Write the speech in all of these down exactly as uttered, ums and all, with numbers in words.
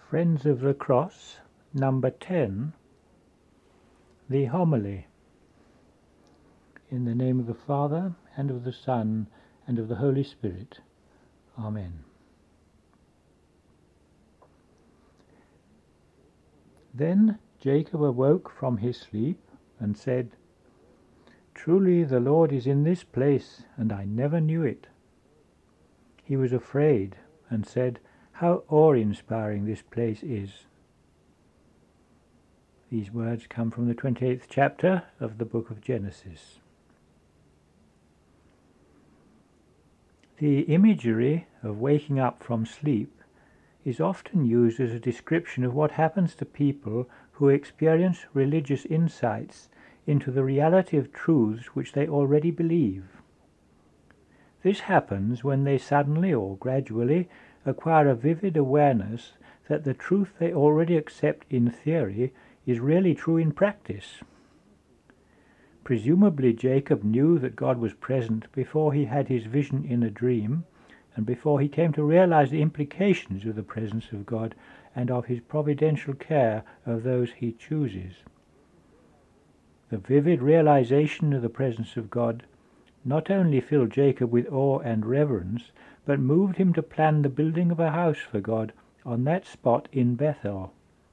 Friends of the Cross, number ten, the homily. In the name of the Father, and of the Son, and of the Holy Spirit. Amen. Then Jacob awoke from his sleep, and said, "Truly the Lord is in this place, and I never knew it." He was afraid, and said, "How awe-inspiring this place is." These words come from the twenty-eighth chapter of the book of Genesis. The imagery of waking up from sleep is often used as a description of what happens to people who experience religious insights into the reality of truths which they already believe. This happens when they suddenly or gradually acquire a vivid awareness that the truth they already accept in theory is really true in practice. Presumably Jacob knew that God was present before he had his vision in a dream, and before he came to realize the implications of the presence of God and of his providential care of those he chooses. The vivid realization of the presence of God not only filled Jacob with awe and reverence, but moved him to plan the building of a house for God on that spot in Bethel.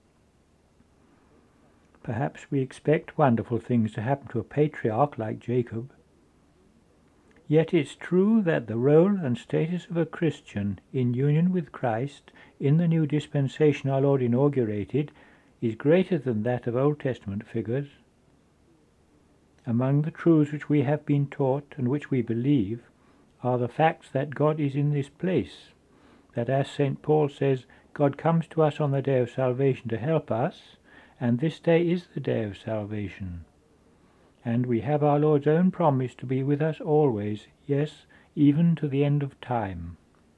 Perhaps we expect wonderful things to happen to a patriarch like Jacob. Yet it's true that the role and status of a Christian in union with Christ in the new dispensation our Lord inaugurated is greater than that of Old Testament figures. Among the truths which we have been taught and which we believe are the facts that God is in this place, that, as Saint Paul says, God comes to us on the day of salvation to help us, and this day is the day of salvation. And we have our Lord's own promise to be with us always, yes, even to the end of time.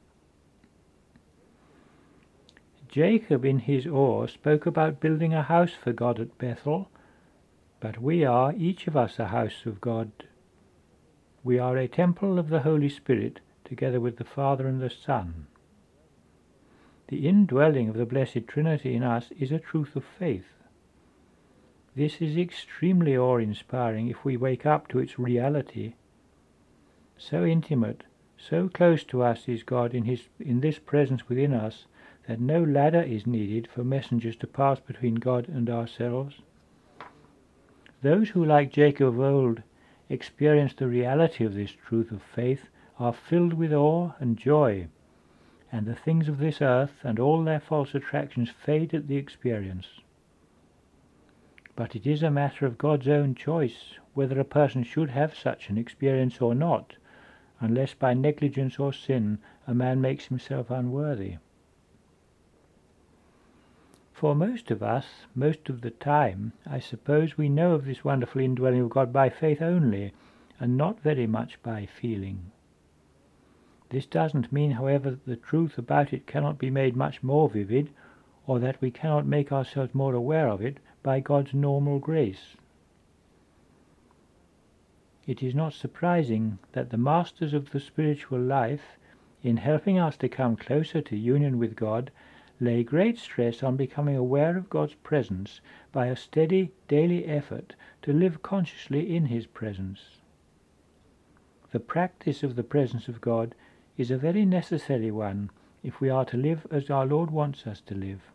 Jacob in his awe spoke about building a house for God at Bethel, but we are, each of us, a house of God. We are a temple of the Holy Spirit, together with the Father and the Son. The indwelling of the Blessed Trinity in us is a truth of faith. This is extremely awe-inspiring if we wake up to its reality. So intimate, so close to us is God in, his, in this presence within us, that no ladder is needed for messengers to pass between God and ourselves. Those who, like Jacob of old, experience the reality of this truth of faith are filled with awe and joy, and the things of this earth and all their false attractions fade at the experience. But it is a matter of God's own choice whether a person should have such an experience or not, unless by negligence or sin a man makes himself unworthy. For most of us, most of the time, I suppose we know of this wonderful indwelling of God by faith only, and not very much by feeling. This doesn't mean, however, that the truth about it cannot be made much more vivid, or that we cannot make ourselves more aware of it by God's normal grace. It is not surprising that the masters of the spiritual life, in helping us to come closer to union with God, lay great stress on becoming aware of God's presence by a steady daily effort to live consciously in his presence. The practice of the presence of God is a very necessary one if we are to live as our Lord wants us to live.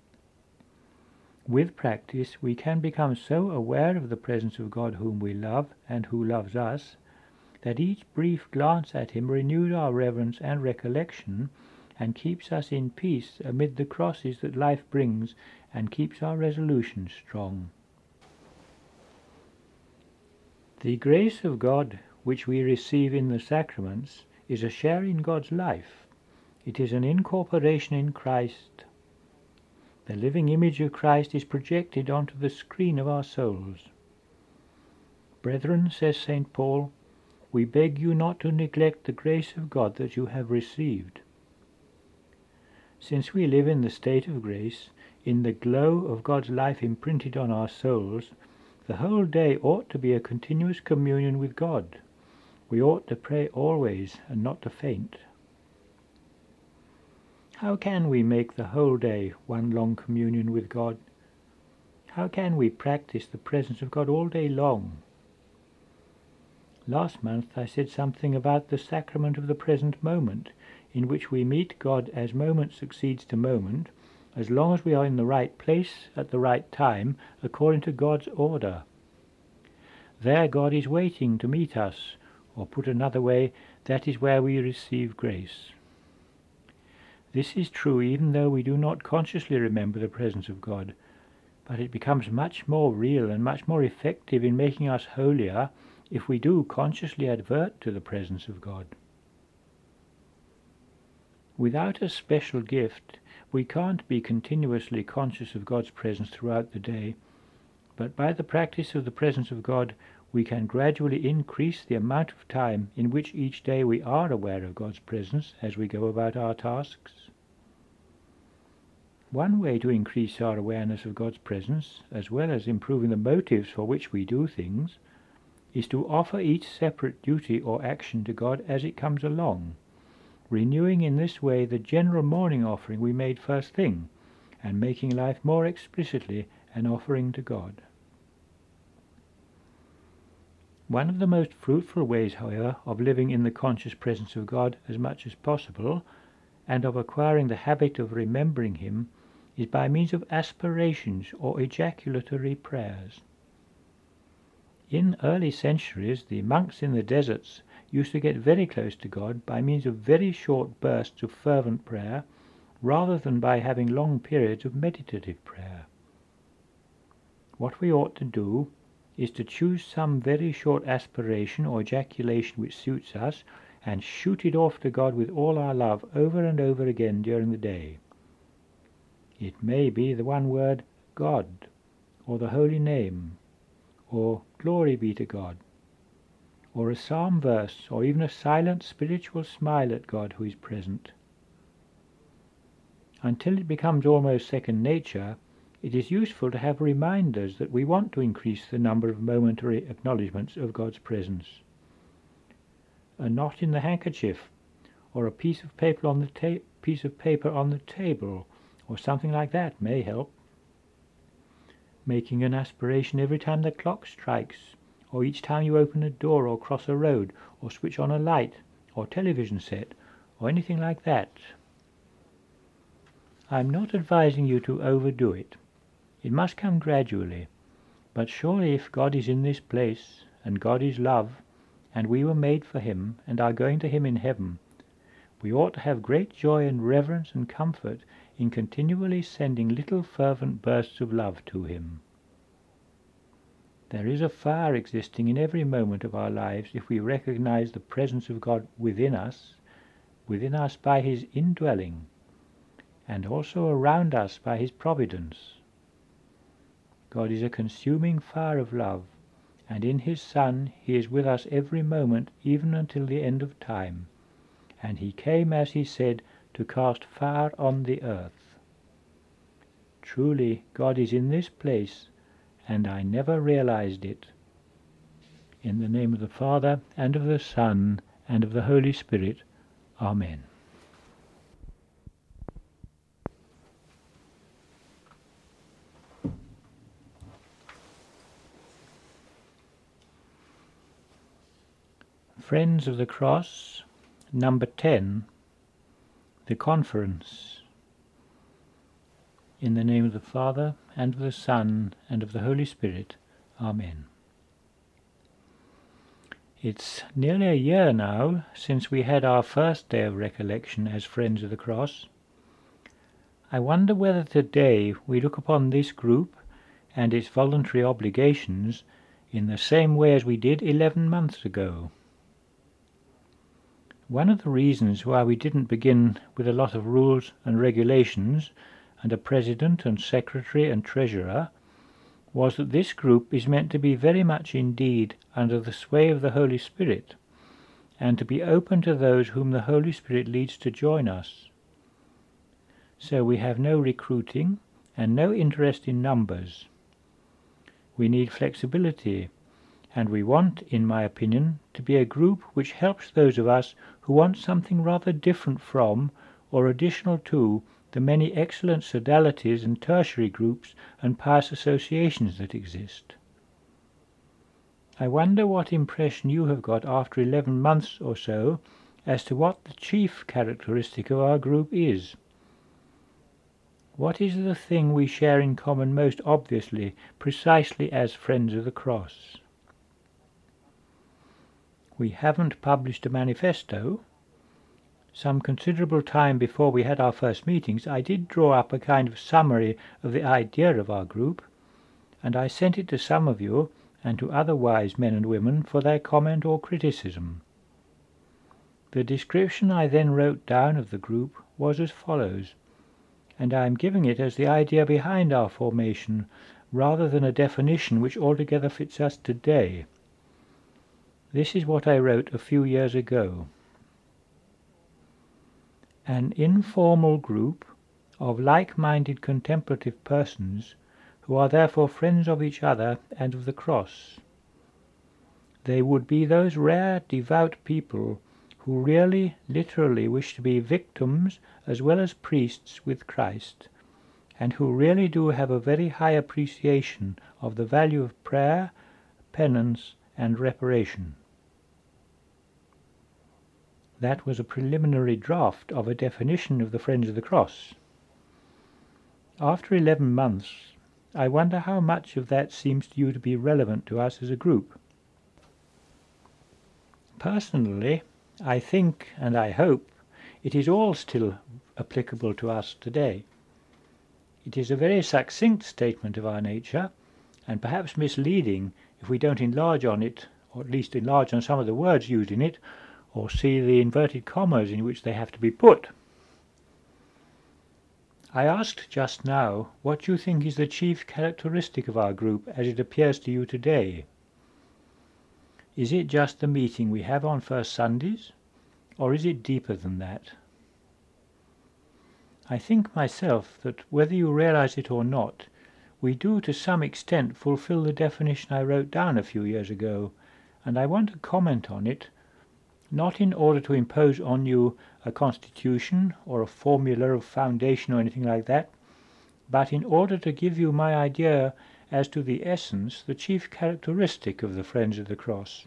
With practice we can become so aware of the presence of God whom we love and who loves us, that each brief glance at him renews our reverence and recollection, and keeps us in peace amid the crosses that life brings, and keeps our resolution strong. The grace of God which we receive in the sacraments is a share in God's life. It is an incorporation in Christ. The living image of Christ is projected onto the screen of our souls. Brethren, says Saint Paul, we beg you not to neglect the grace of God that you have received. Since we live in the state of grace, in the glow of God's life imprinted on our souls, the whole day ought to be a continuous communion with God. We ought to pray always and not to faint. How can we make the whole day one long communion with God? How can we practice the presence of God all day long? Last month I said something about the sacrament of the present moment, in which we meet God as moment succeeds to moment, as long as we are in the right place at the right time, according to God's order. There God is waiting to meet us, or put another way, that is where we receive grace. This is true even though we do not consciously remember the presence of God, but it becomes much more real and much more effective in making us holier if we do consciously advert to the presence of God. Without a special gift, we can't be continuously conscious of God's presence throughout the day, but by the practice of the presence of God, we can gradually increase the amount of time in which each day we are aware of God's presence as we go about our tasks. One way to increase our awareness of God's presence, as well as improving the motives for which we do things, is to offer each separate duty or action to God as it comes along, renewing in this way the general morning offering we made first thing, and making life more explicitly an offering to God. One of the most fruitful ways, however, of living in the conscious presence of God as much as possible, and of acquiring the habit of remembering Him, is by means of aspirations or ejaculatory prayers. In early centuries, the monks in the deserts used to get very close to God by means of very short bursts of fervent prayer, rather than by having long periods of meditative prayer. What we ought to do is to choose some very short aspiration or ejaculation which suits us, and shoot it off to God with all our love over and over again during the day. It may be the one word God, or the holy name, or glory be to God, or a psalm verse, or even a silent spiritual smile at God who is present. Until it becomes almost second nature, it is useful to have reminders that we want to increase the number of momentary acknowledgments of God's presence. A knot in the handkerchief, or a piece of paper on the ta- piece of paper on the table, or something like that may help. Making an aspiration every time the clock strikes, or each time you open a door or cross a road, or switch on a light or television set, or anything like that. I'm not advising you to overdo it. It must come gradually, but surely if God is in this place, and God is love, and we were made for Him, and are going to Him in heaven, we ought to have great joy and reverence and comfort in continually sending little fervent bursts of love to Him. There is a fire existing in every moment of our lives if we recognize the presence of God within us, within us by His indwelling, and also around us by His providence. God is a consuming fire of love, and in His Son He is with us every moment, even until the end of time. And He came, as He said, to cast fire on the earth. Truly, God is in this place, and I never realized it. In the name of the Father, and of the Son, and of the Holy Spirit. Amen. Friends of the Cross, number ten, the Conference. In the name of the Father, and of the Son, and of the Holy Spirit. Amen. It's nearly a year now since we had our first day of recollection as Friends of the Cross. I wonder whether today we look upon this group and its voluntary obligations in the same way as we did eleven months ago. One of the reasons why we didn't begin with a lot of rules and regulations and a president and secretary and treasurer was that this group is meant to be very much indeed under the sway of the Holy Spirit, and to be open to those whom the Holy Spirit leads to join us. So we have no recruiting and no interest in numbers. We need flexibility, and we want, in my opinion, to be a group which helps those of us who want something rather different from, or additional to the many excellent sodalities and tertiary groups and pious associations that exist. I wonder what impression you have got after eleven months or so as to what the chief characteristic of our group is. What is the thing we share in common most obviously, precisely as Friends of the Cross? We haven't published a manifesto. Some considerable time before we had our first meetings, I did draw up a kind of summary of the idea of our group, and I sent it to some of you and to other wise men and women for their comment or criticism. The description I then wrote down of the group was as follows, and I am giving it as the idea behind our formation, rather than a definition which altogether fits us today. This is what I wrote a few years ago. An informal group of like-minded contemplative persons who are therefore friends of each other and of the cross. They would be those rare devout people who really, literally wish to be victims as well as priests with Christ, and who really do have a very high appreciation of the value of prayer, penance, and reparation. That was a preliminary draft of a definition of the Friends of the Cross. After eleven months, I wonder how much of that seems to you to be relevant to us as a group. Personally, I think and I hope it is all still applicable to us today. It is a very succinct statement of our nature, and perhaps misleading if we don't enlarge on it, or at least enlarge on some of the words used in it, or see the inverted commas in which they have to be put. I asked just now what you think is the chief characteristic of our group as it appears to you today. Is it just the meeting we have on first Sundays, or is it deeper than that? I think myself that whether you realize it or not, we do to some extent fulfill the definition I wrote down a few years ago, and I want to comment on it, not in order to impose on you a constitution or a formula of foundation or anything like that, but in order to give you my idea as to the essence, the chief characteristic of the Friends of the Cross.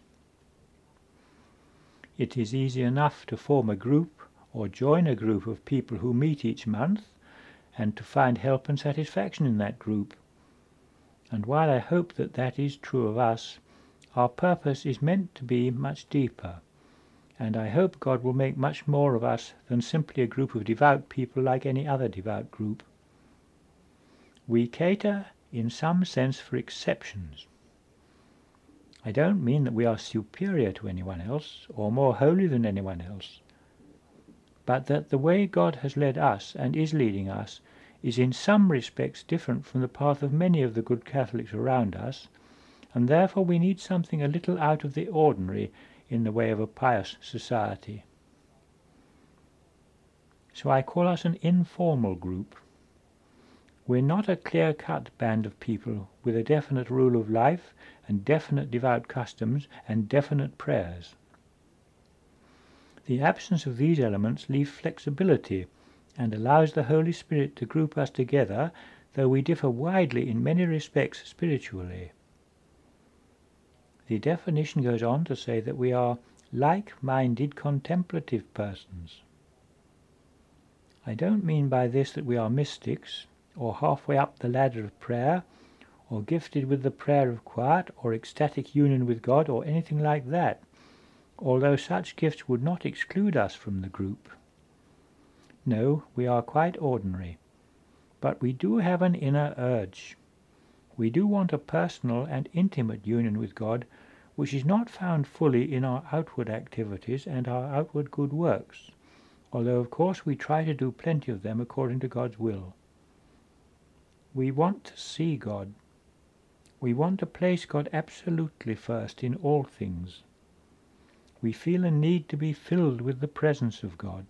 It is easy enough to form a group or join a group of people who meet each month, and to find help and satisfaction in that group. And while I hope that that is true of us, our purpose is meant to be much deeper, and I hope God will make much more of us than simply a group of devout people like any other devout group. We cater in some sense for exceptions. I don't mean that we are superior to anyone else, or more holy than anyone else, but that the way God has led us and is leading us is in some respects different from the path of many of the good Catholics around us, and therefore we need something a little out of the ordinary in the way of a pious society. So I call us an informal group. We're not a clear-cut band of people with a definite rule of life and definite devout customs and definite prayers. The absence of these elements leaves flexibility and allows the Holy Spirit to group us together, though we differ widely in many respects spiritually. The definition goes on to say that we are like-minded contemplative persons. I don't mean by this that we are mystics, or halfway up the ladder of prayer, or gifted with the prayer of quiet, or ecstatic union with God, or anything like that, although such gifts would not exclude us from the group. No, we are quite ordinary, but we do have an inner urge. We do want a personal and intimate union with God, which is not found fully in our outward activities and our outward good works, although of course we try to do plenty of them according to God's will. We want to see God. We want to place God absolutely first in all things. We feel a need to be filled with the presence of God.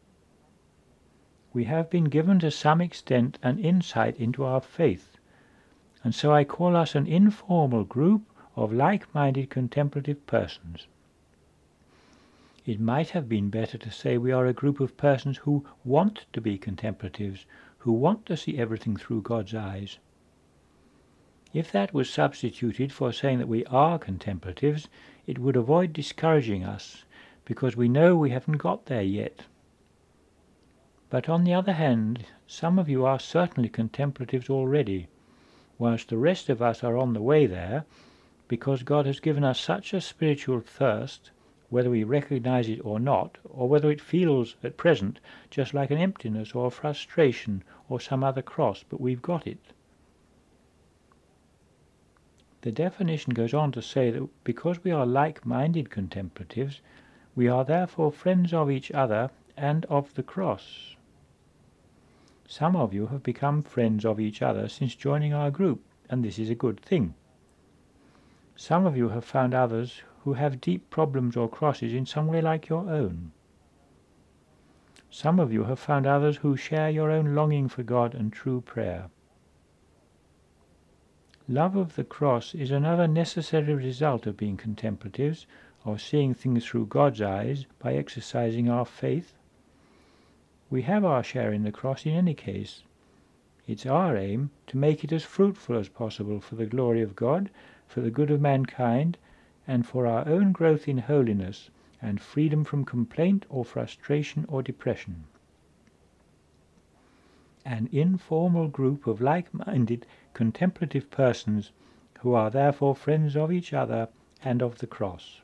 We have been given to some extent an insight into our faith, and so I call us an informal group of like-minded contemplative persons. It might have been better to say we are a group of persons who want to be contemplatives, who want to see everything through God's eyes. If that was substituted for saying that we are contemplatives, it would avoid discouraging us, because we know we haven't got there yet. But on the other hand, some of you are certainly contemplatives already, whilst the rest of us are on the way there, because God has given us such a spiritual thirst, whether we recognize it or not, or whether it feels at present just like an emptiness or a frustration or some other cross, but we've got it. The definition goes on to say that because we are like-minded contemplatives, we are therefore friends of each other and of the cross. Some of you have become friends of each other since joining our group, and this is a good thing. Some of you have found others who have deep problems or crosses in some way like your own. Some of you have found others who share your own longing for God and true prayer. Love of the cross is another necessary result of being contemplatives, of seeing things through God's eyes by exercising our faith. We have our share in the cross in any case. It's our aim to make it as fruitful as possible for the glory of God, for the good of mankind, and for our own growth in holiness and freedom from complaint or frustration or depression. An informal group of like-minded contemplative persons who are therefore friends of each other and of the cross.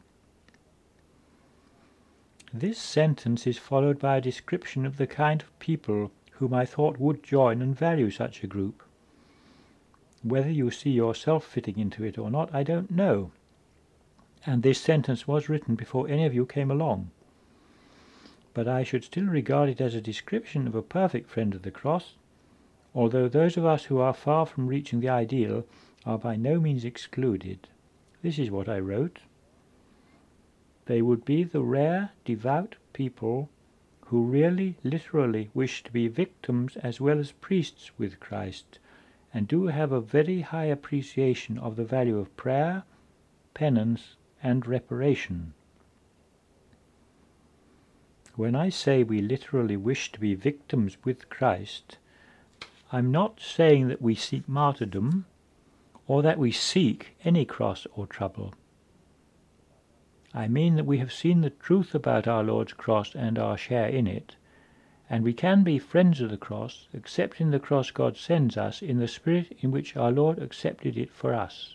This sentence is followed by a description of the kind of people whom I thought would join and value such a group. Whether you see yourself fitting into it or not, I don't know. And this sentence was written before any of you came along. But I should still regard it as a description of a perfect friend of the cross, although those of us who are far from reaching the ideal are by no means excluded. This is what I wrote. They would be the rare, devout people who really, literally wish to be victims as well as priests with Christ, and do have a very high appreciation of the value of prayer, penance, and reparation. When I say we literally wish to be victims with Christ, I'm not saying that we seek martyrdom, or that we seek any cross or trouble. I mean that we have seen the truth about our Lord's cross and our share in it, and we can be friends of the cross, accepting the cross God sends us in the spirit in which our Lord accepted it for us.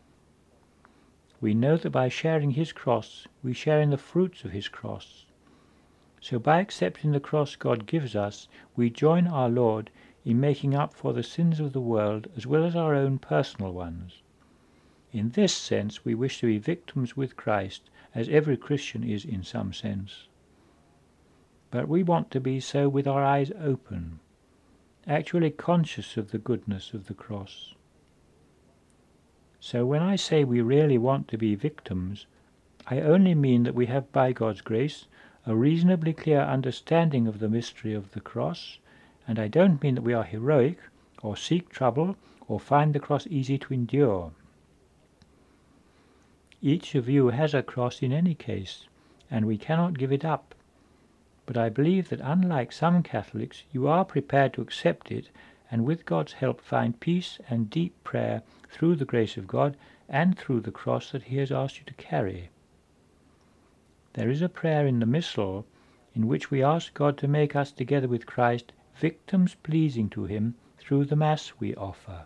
We know that by sharing his cross, we share in the fruits of his cross. So by accepting the cross God gives us, we join our Lord in making up for the sins of the world as well as our own personal ones. In this sense we wish to be victims with Christ, as every Christian is in some sense. But we want to be so with our eyes open, actually conscious of the goodness of the cross. So when I say we really want to be victims, I only mean that we have, by God's grace, a reasonably clear understanding of the mystery of the cross, and I don't mean that we are heroic, or seek trouble, or find the cross easy to endure. Each of you has a cross in any case, and we cannot give it up. But I believe that unlike some Catholics, you are prepared to accept it, and with God's help find peace and deep prayer through the grace of God and through the cross that he has asked you to carry. There is a prayer in the Missal in which we ask God to make us together with Christ victims pleasing to him through the Mass we offer.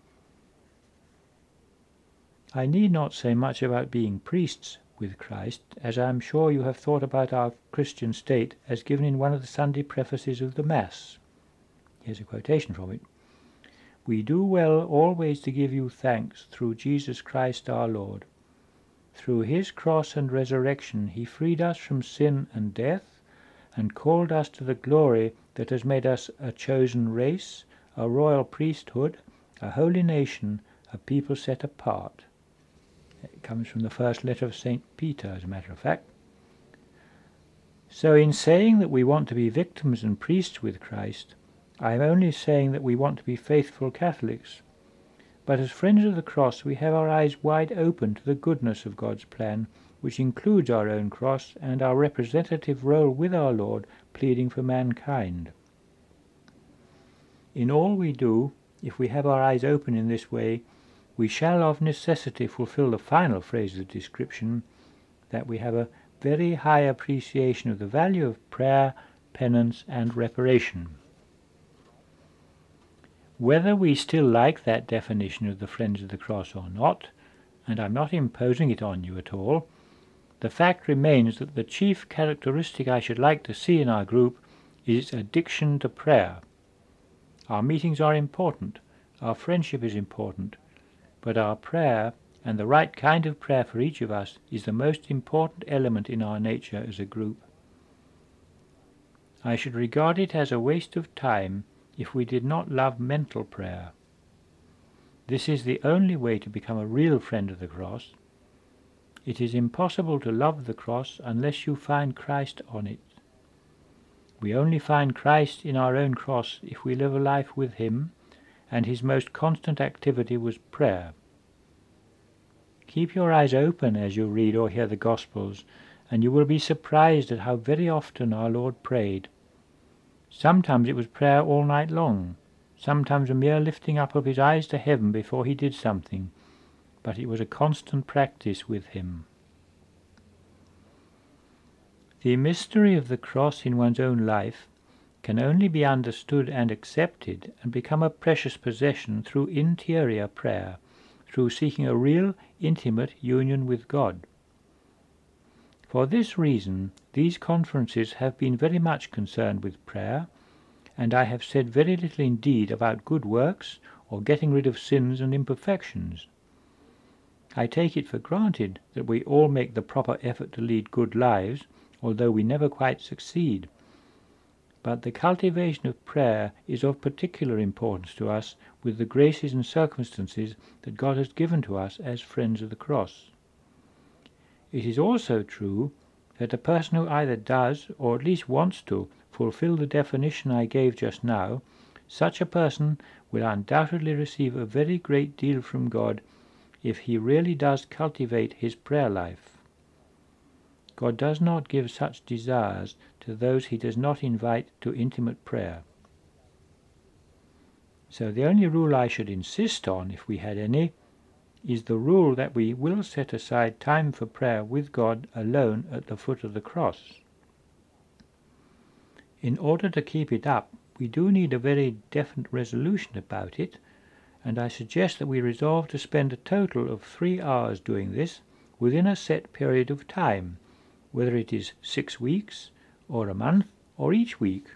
I need not say much about being priests with Christ, as I am sure you have thought about our Christian state as given in one of the Sunday prefaces of the Mass. Here's a quotation from it. We do well always to give you thanks through Jesus Christ our Lord. Through his cross and resurrection he freed us from sin and death, and called us to the glory that has made us a chosen race, a royal priesthood, a holy nation, a people set apart. It comes from the first letter of Saint Peter, as a matter of fact. So in saying that we want to be victims and priests with Christ, I am only saying that we want to be faithful Catholics. But as friends of the cross we have our eyes wide open to the goodness of God's plan, which includes our own cross and our representative role with our Lord, pleading for mankind. In all we do, if we have our eyes open in this way, we shall of necessity fulfill the final phrase of the description, that we have a very high appreciation of the value of prayer, penance, and reparation. Whether we still like that definition of the Friends of the Cross or not, and I'm not imposing it on you at all, the fact remains that the chief characteristic I should like to see in our group is its addiction to prayer. Our meetings are important, our friendship is important, but our prayer, and the right kind of prayer for each of us, is the most important element in our nature as a group. I should regard it as a waste of time if we did not love mental prayer. This is the only way to become a real friend of the cross. It is impossible to love the cross unless you find Christ on it. We only find Christ in our own cross if we live a life with him, and his most constant activity was prayer. Keep your eyes open as you read or hear the Gospels, and you will be surprised at how very often our Lord prayed. Sometimes it was prayer all night long, sometimes a mere lifting up of his eyes to heaven before he did something, but it was a constant practice with him. The mystery of the cross in one's own life can only be understood and accepted and become a precious possession through interior prayer, through seeking a real, intimate union with God. For this reason, these conferences have been very much concerned with prayer, and I have said very little indeed about good works or getting rid of sins and imperfections. I take it for granted that we all make the proper effort to lead good lives, although we never quite succeed. But the cultivation of prayer is of particular importance to us with the graces and circumstances that God has given to us as friends of the cross. It is also true that a person who either does, or at least wants to, fulfill the definition I gave just now, such a person will undoubtedly receive a very great deal from God if he really does cultivate his prayer life. God does not give such desires to those he does not invite to intimate prayer. So the only rule I should insist on, if we had any, is the rule that we will set aside time for prayer with God alone at the foot of the cross. In order to keep it up, we do need a very definite resolution about it, and I suggest that we resolve to spend a total of three hours doing this within a set period of time, whether it is six weeks, or a month, or each week.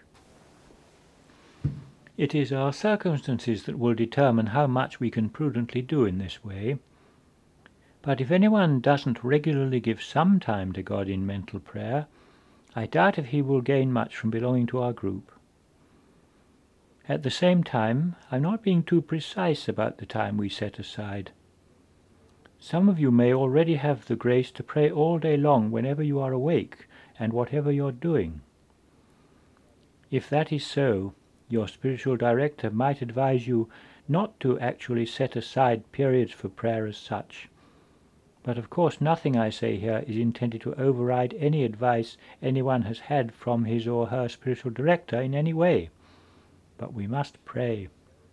It is our circumstances that will determine how much we can prudently do in this way. But if anyone doesn't regularly give some time to God in mental prayer, I doubt if he will gain much from belonging to our group. At the same time, I'm not being too precise about the time we set aside. Some of you may already have the grace to pray all day long whenever you are awake and whatever you're doing. If that is so, your spiritual director might advise you not to actually set aside periods for prayer as such. But of course nothing I say here is intended to override any advice anyone has had from his or her spiritual director in any way. But we must pray.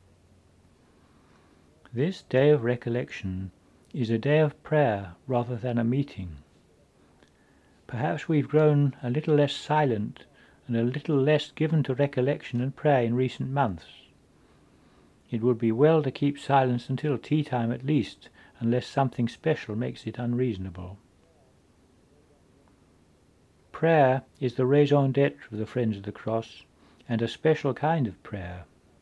This day of recollection is a day of prayer rather than a meeting. Perhaps we've grown a little less silent and a little less given to recollection and prayer in recent months. It would be well to keep silence until tea time at least, unless something special makes it unreasonable. Prayer is the raison d'etre of the Friends of the Cross, and a special kind of prayer.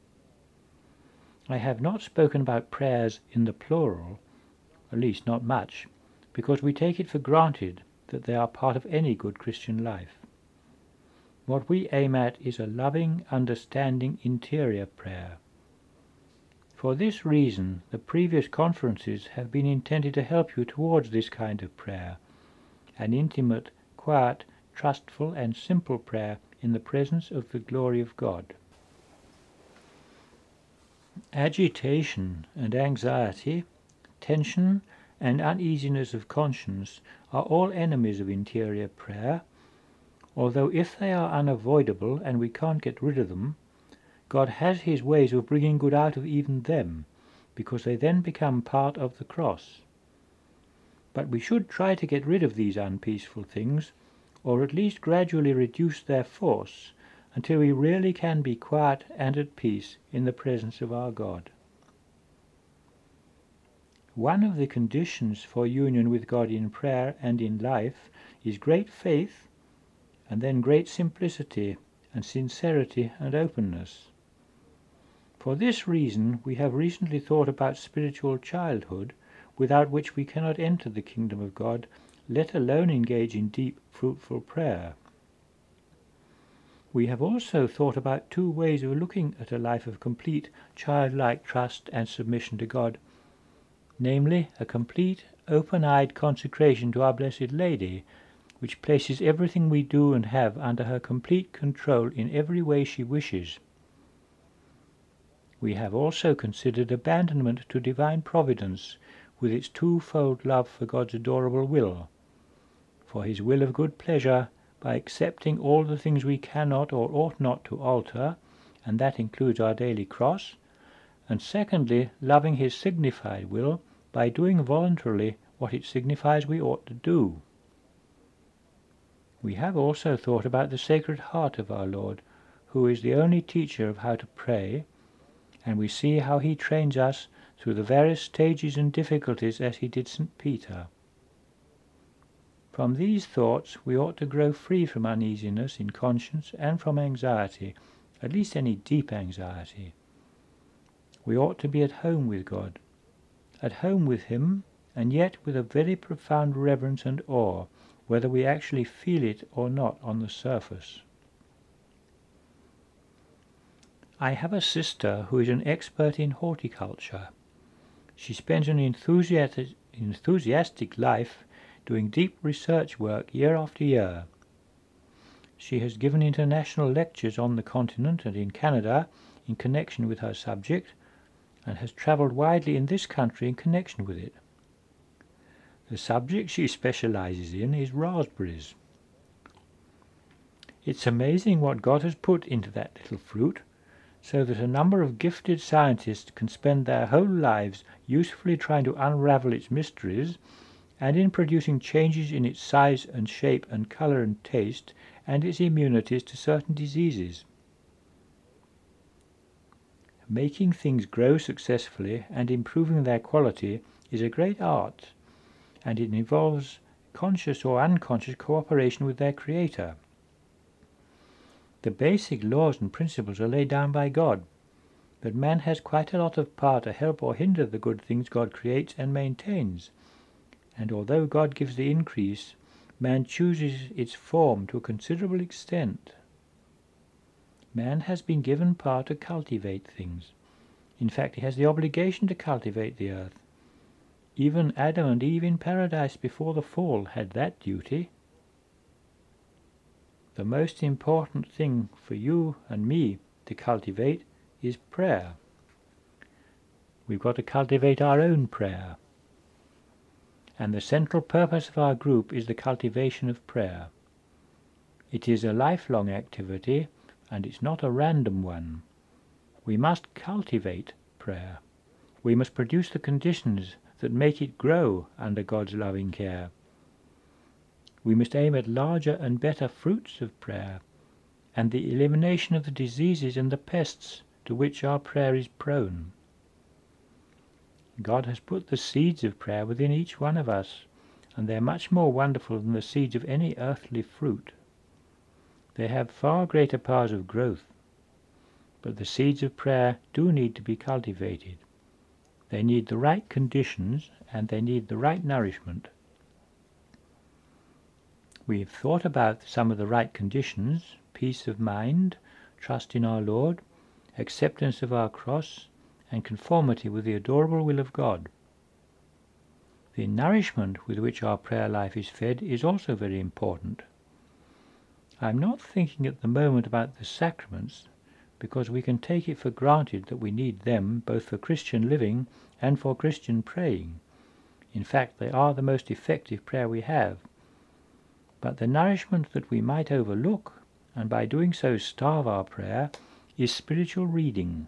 I have not spoken about prayers in the plural, at least not much, because we take it for granted that they are part of any good Christian life. What we aim at is a loving, understanding, interior prayer. For this reason, the previous conferences have been intended to help you towards this kind of prayer, an intimate, quiet, trustful, and simple prayer in the presence of the glory of God. Agitation and anxiety, tension and uneasiness of conscience are all enemies of interior prayer, although if they are unavoidable and we can't get rid of them, God has his ways of bringing good out of even them, because they then become part of the cross. But we should try to get rid of these unpeaceful things, or at least gradually reduce their force, until we really can be quiet and at peace in the presence of our God. One of the conditions for union with God in prayer and in life is great faith, and then great simplicity and sincerity and openness. For this reason we have recently thought about spiritual childhood, without which we cannot enter the kingdom of God, let alone engage in deep, fruitful prayer. We have also thought about two ways of looking at a life of complete childlike trust and submission to God, namely, a complete, open-eyed consecration to our Blessed Lady, which places everything we do and have under her complete control in every way she wishes. We have also considered abandonment to divine providence, with its twofold love for God's adorable will, for his will of good pleasure, by accepting all the things we cannot or ought not to alter, and that includes our daily cross, and secondly, loving his signified will, by doing voluntarily what it signifies we ought to do. We have also thought about the Sacred Heart of our Lord, who is the only teacher of how to pray, and we see how he trains us through the various stages and difficulties as he did Saint Peter. From these thoughts we ought to grow free from uneasiness in conscience and from anxiety, at least any deep anxiety. We ought to be at home with God, at home with him, and yet with a very profound reverence and awe, whether we actually feel it or not on the surface. I have a sister who is an expert in horticulture. She spends an enthusiastic, enthusiastic life doing deep research work year after year. She has given international lectures on the continent and in Canada in connection with her subject, and has travelled widely in this country in connection with it. The subject she specializes in is raspberries. It's amazing what God has put into that little fruit, so that a number of gifted scientists can spend their whole lives usefully trying to unravel its mysteries, and in producing changes in its size and shape and colour and taste, and its immunities to certain diseases. Making things grow successfully and improving their quality is a great art, and it involves conscious or unconscious cooperation with their Creator. The basic laws and principles are laid down by God, but man has quite a lot of power to help or hinder the good things God creates and maintains, and although God gives the increase, man chooses its form to a considerable extent. Man has been given power to cultivate things. In fact, he has the obligation to cultivate the earth. Even Adam and Eve in paradise before the fall had that duty. The most important thing for you and me to cultivate is prayer. We've got to cultivate our own prayer. And the central purpose of our group is the cultivation of prayer. It is a lifelong activity, and it's not a random one. We must cultivate prayer. We must produce the conditions that make it grow under God's loving care. We must aim at larger and better fruits of prayer, and the elimination of the diseases and the pests to which our prayer is prone. God has put the seeds of prayer within each one of us, and they are much more wonderful than the seeds of any earthly fruit. They have far greater powers of growth, but the seeds of prayer do need to be cultivated. They need the right conditions, and they need the right nourishment. We've thought about some of the right conditions: peace of mind, trust in our Lord, acceptance of our cross, and conformity with the adorable will of God. The nourishment with which our prayer life is fed is also very important. I'm not thinking at the moment about the sacraments, because we can take it for granted that we need them both for Christian living and for Christian praying. In fact, they are the most effective prayer we have. But the nourishment that we might overlook, and by doing so starve our prayer, is spiritual reading.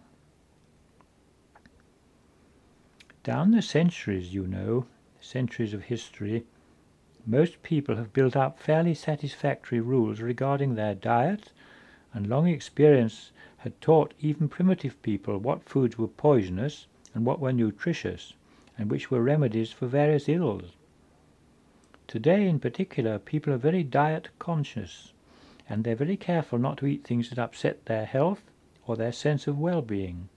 Down the centuries, you know, centuries of history, most people have built up fairly satisfactory rules regarding their diet, and long experience had taught even primitive people what foods were poisonous and what were nutritious, and which were remedies for various ills. Today, in particular, people are very diet conscious, and they're very careful not to eat things that upset their health or their sense of well-being.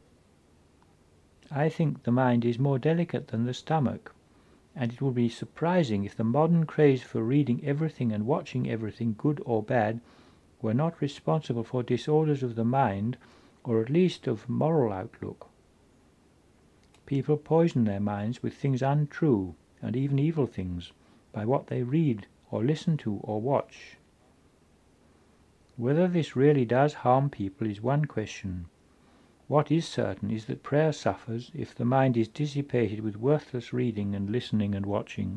I think the mind is more delicate than the stomach, and it would be surprising if the modern craze for reading everything and watching everything, good or bad, were not responsible for disorders of the mind, or at least of moral outlook. People poison their minds with things untrue, and even evil things, by what they read or listen to or watch. Whether this really does harm people is one question. What is certain is that prayer suffers if the mind is dissipated with worthless reading and listening and watching.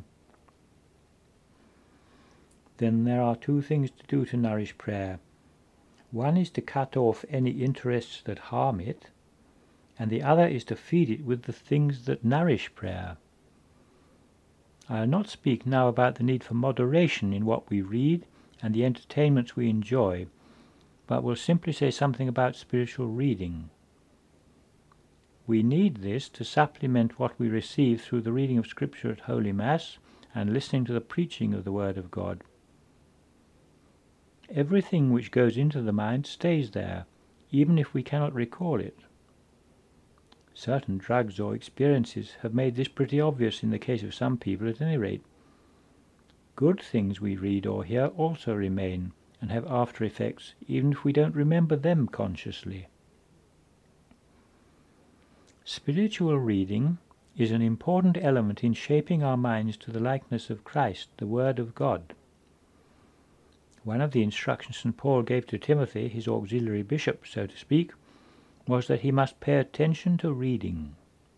Then there are two things to do to nourish prayer. One is to cut off any interests that harm it, and the other is to feed it with the things that nourish prayer. I will not speak now about the need for moderation in what we read and the entertainments we enjoy, but will simply say something about spiritual reading. We need this to supplement what we receive through the reading of Scripture at Holy Mass and listening to the preaching of the Word of God. Everything which goes into the mind stays there, even if we cannot recall it. Certain drugs or experiences have made this pretty obvious in the case of some people at any rate. Good things we read or hear also remain and have after effects, even if we don't remember them consciously. Spiritual reading is an important element in shaping our minds to the likeness of Christ, the Word of God. One of the instructions Saint Paul gave to Timothy, his auxiliary bishop, so to speak, was that he must pay attention to reading.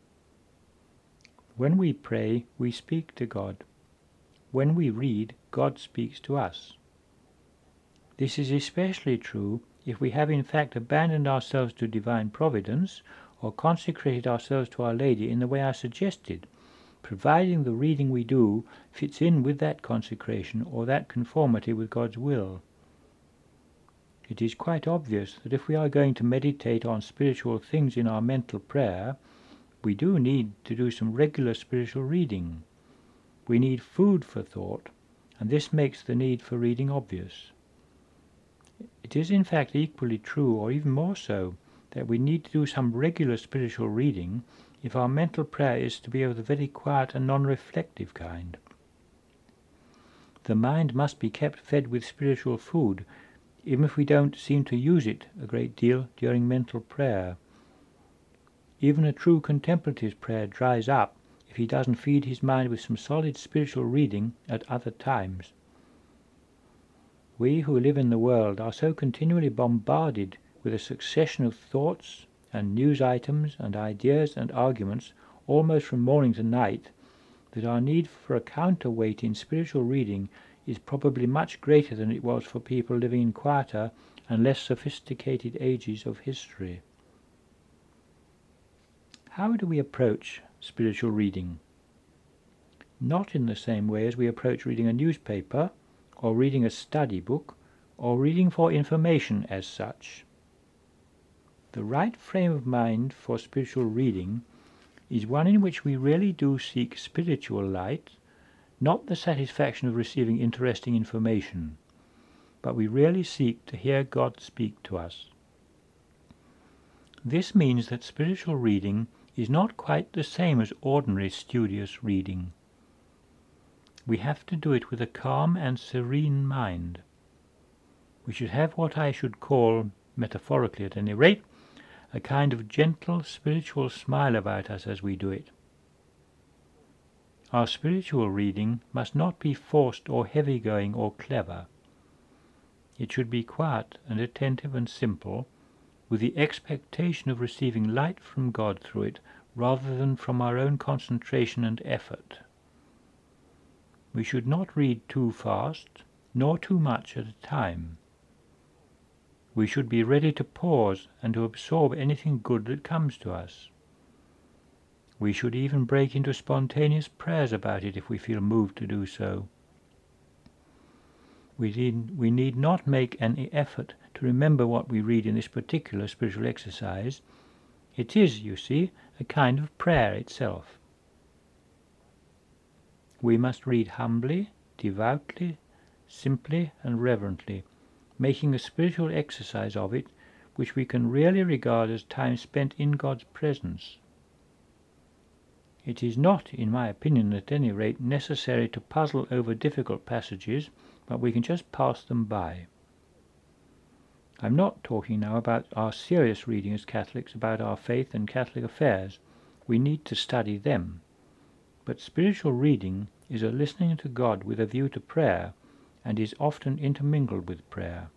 When we pray, we speak to God. When we read, God speaks to us. This is especially true if we have in fact abandoned ourselves to divine providence, or consecrated ourselves to Our Lady in the way I suggested, providing the reading we do fits in with that consecration or that conformity with God's will. It is quite obvious that if we are going to meditate on spiritual things in our mental prayer, we do need to do some regular spiritual reading. We need food for thought, and this makes the need for reading obvious. It is in fact equally true, or even more so, that we need to do some regular spiritual reading if our mental prayer is to be of the very quiet and non-reflective kind. The mind must be kept fed with spiritual food, even if we don't seem to use it a great deal during mental prayer. Even a true contemplative's prayer dries up if he doesn't feed his mind with some solid spiritual reading at other times. We who live in the world are so continually bombarded with a succession of thoughts and news items and ideas and arguments almost from morning to night, that our need for a counterweight in spiritual reading is probably much greater than it was for people living in quieter and less sophisticated ages of history. How do we approach spiritual reading? Not in the same way as we approach reading a newspaper, or reading a study book, or reading for information as such. The right frame of mind for spiritual reading is one in which we really do seek spiritual light, not the satisfaction of receiving interesting information, but we really seek to hear God speak to us. This means that spiritual reading is not quite the same as ordinary studious reading. We have to do it with a calm and serene mind. We should have what I should call, metaphorically at any rate, a kind of gentle spiritual smile about us as we do it. Our spiritual reading must not be forced or heavy-going or clever. It should be quiet and attentive and simple, with the expectation of receiving light from God through it rather than from our own concentration and effort. We should not read too fast, nor too much at a time. We should be ready to pause and to absorb anything good that comes to us. We should even break into spontaneous prayers about it if we feel moved to do so. We need, we need not make any effort to remember what we read in this particular spiritual exercise. It is, you see, a kind of prayer itself. We must read humbly, devoutly, simply and reverently, making a spiritual exercise of it which we can really regard as time spent in God's presence. It is not, in my opinion at any rate, necessary to puzzle over difficult passages, but we can just pass them by. I'm not talking now about our serious reading as Catholics about our faith and Catholic affairs. We need to study them. But spiritual reading is a listening to God with a view to prayer, and is often intermingled with prayer.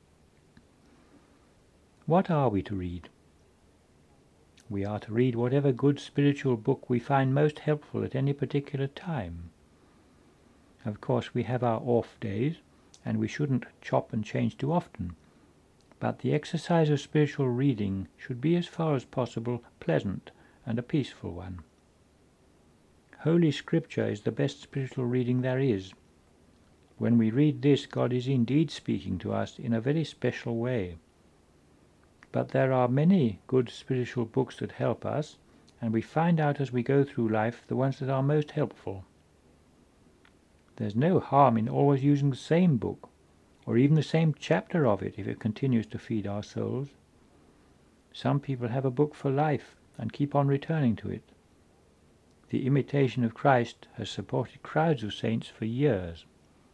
What are we to read? We are to read whatever good spiritual book we find most helpful at any particular time. Of course, we have our off days, and we shouldn't chop and change too often. But the exercise of spiritual reading should be as far as possible pleasant and a peaceful one. Holy Scripture is the best spiritual reading there is. When we read this, God is indeed speaking to us in a very special way. But there are many good spiritual books that help us, and we find out as we go through life the ones that are most helpful. There's no harm in always using the same book, or even the same chapter of it if it continues to feed our souls. Some people have a book for life and keep on returning to it. The Imitation of Christ has supported crowds of saints for years.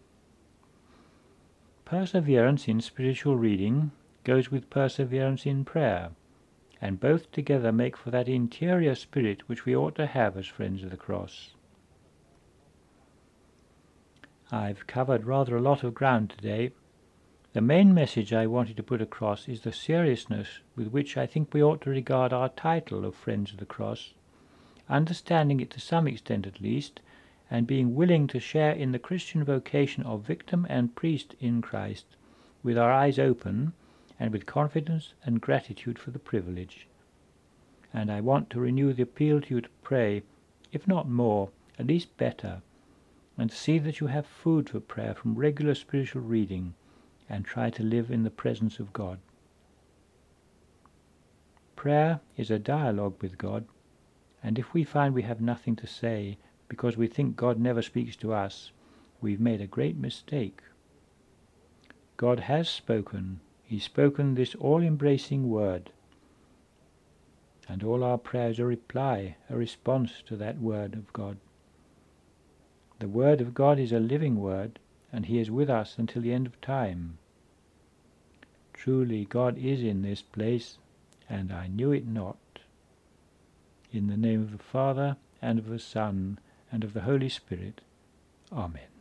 Perseverance in spiritual reading goes with perseverance in prayer, and both together make for that interior spirit which we ought to have as friends of the cross. I've covered rather a lot of ground today. The main message I wanted to put across is the seriousness with which I think we ought to regard our title of Friends of the Cross, understanding it to some extent at least, and being willing to share in the Christian vocation of victim and priest in Christ, with our eyes open, and with confidence and gratitude for the privilege. And I want to renew the appeal to you to pray, if not more, at least better, and to see that you have food for prayer from regular spiritual reading, and try to live in the presence of God. Prayer is a dialogue with God, and if we find we have nothing to say because we think God never speaks to us, we've made a great mistake. God has spoken. He's spoken this all-embracing word, and all our prayers are a reply, a response to that word of God. The word of God is a living word, and he is with us until the end of time. Truly God is in this place, and I knew it not. In the name of the Father, and of the Son, and of the Holy Spirit. Amen.